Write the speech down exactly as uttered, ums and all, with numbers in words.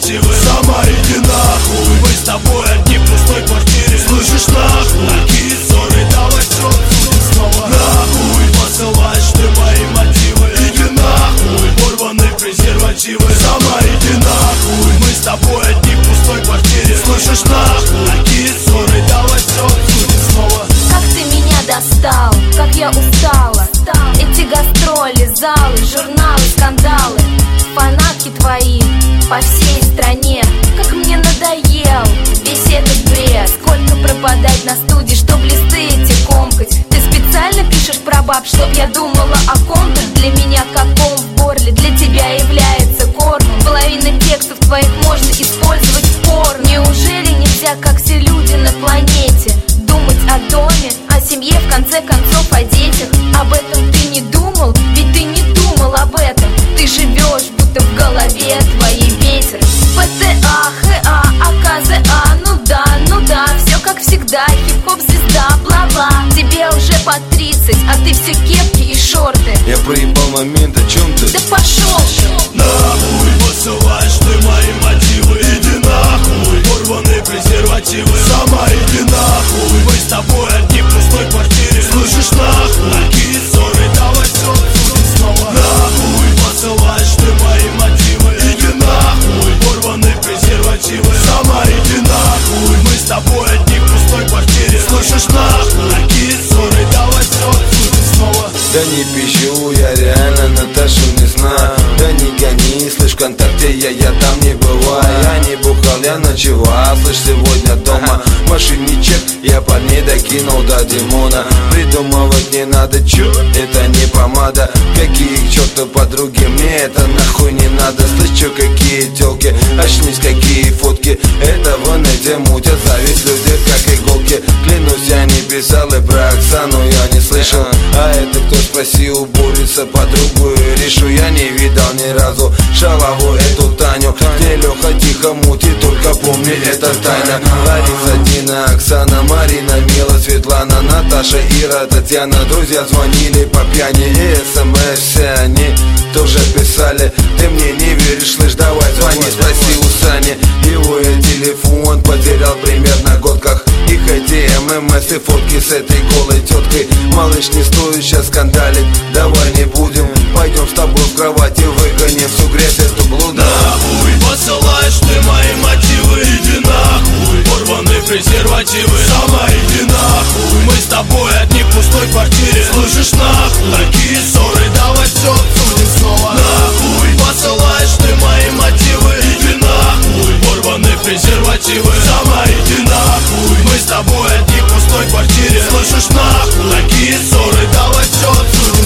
презервативы. Сама иди нахуй, мы с тобой одни в пустой квартире. Слышишь, нахуй, такие ссоры, давай все обсудим снова. Нахуй, посылаешь ты мои мотивы. Иди нахуй, порваны презервативы. Сама иди нахуй, мы с тобой одни в пустой квартире. Слышишь, нахуй, такие ссоры, давай все обсудим снова. Как ты меня достал, как я устала. Эти гастроли, залы, журналы, скандалы, фанатки твои по всей стране. Как мне надоел весь этот бред. Сколько пропадать на студии, чтоб листы эти комкать. Ты специально пишешь про баб, чтоб я думала о ком-то. Для меня как ком в горле, для тебя является кормом. Половина текстов твоих можно использовать в порно. Неужели нельзя, как все люди на планете, думать о доме, о семье, в конце концов о детях? Об этом ты не думал? Ведь ты не думал об этом. Ты живешь, будто в голове твоей ветер. ПТА, ХА, АКЗА, ну да, ну да, все как всегда, хип-хоп звезда, бла-бла. Тебе уже по тридцать, а ты все кепки и шорты. Я проебал момент, о чем ты? Да пошел ты! Нахуй, посылаешь ты мои мотивы. Иди нахуй, порваны презервативы. Сама иди нахуй, мы с тобой одни в пустой квартире. Слышишь, нахуй, такие ссоры, давай все обсудим снова. Нахуй, посылаешь ты мои мотивы. Иди нахуй, порваны презервативы. Сама иди нахуй, мы с тобой одни в пустой квартире. Слышишь, нахуй, такие ссоры, давай все обсудим снова. Да не пищу, я реально Наташу не знаю. Да не гони, слышь, ВКонтакте я, я там не бываю. Я не бухал, я ночевал, слышь, сегодня дома. В машине чек, я под ней докинул до Димона. Придумывать не надо, чё, это не помада. Какие к черту подруги, мне это нахуй не надо. Слышь, чё, какие тёлки, очнись, какие фотки. Это в инете мутят, зависть люди как иголки. Клянусь, я не писал и про Оксану я не слышал. А это кто, спроси у Бориса подругу и решу. Я не видал ни разу шалаву эту Таню, где Леха тихо мутит, только помни, это тайна. Лариса, Дина, Оксана, Марина, Мила, Светлана, Наташа, Ира, Татьяна. Друзья звонили по пьяни и смс все они тоже писали. Ты мне не веришь, слышь, давай звони, спроси у Сани. Его я телефон потерял примерно год как. Их эти ММС и фотки с этой голой теткой. Малыш, не стоит сейчас скандалить, давай не будем. Пойдем с тобой в кровати, выгоним всю грязь эту блуда. Нахуй, посылаешь ты мои мотивы. Иди нахуй, порваны презервативы. Сама иди нахуй, мы с тобой одни в пустой квартире. Слышишь, нахуй, такие ссоры, давай все обсудим снова. Нахуй, посылаешь ты мои мотивы. Иди нахуй, порваны презервативы. Сама иди нахуй, мы с тобой одни в пустой квартире. Слышишь, нахуй, такие ссоры, давай все обсудим.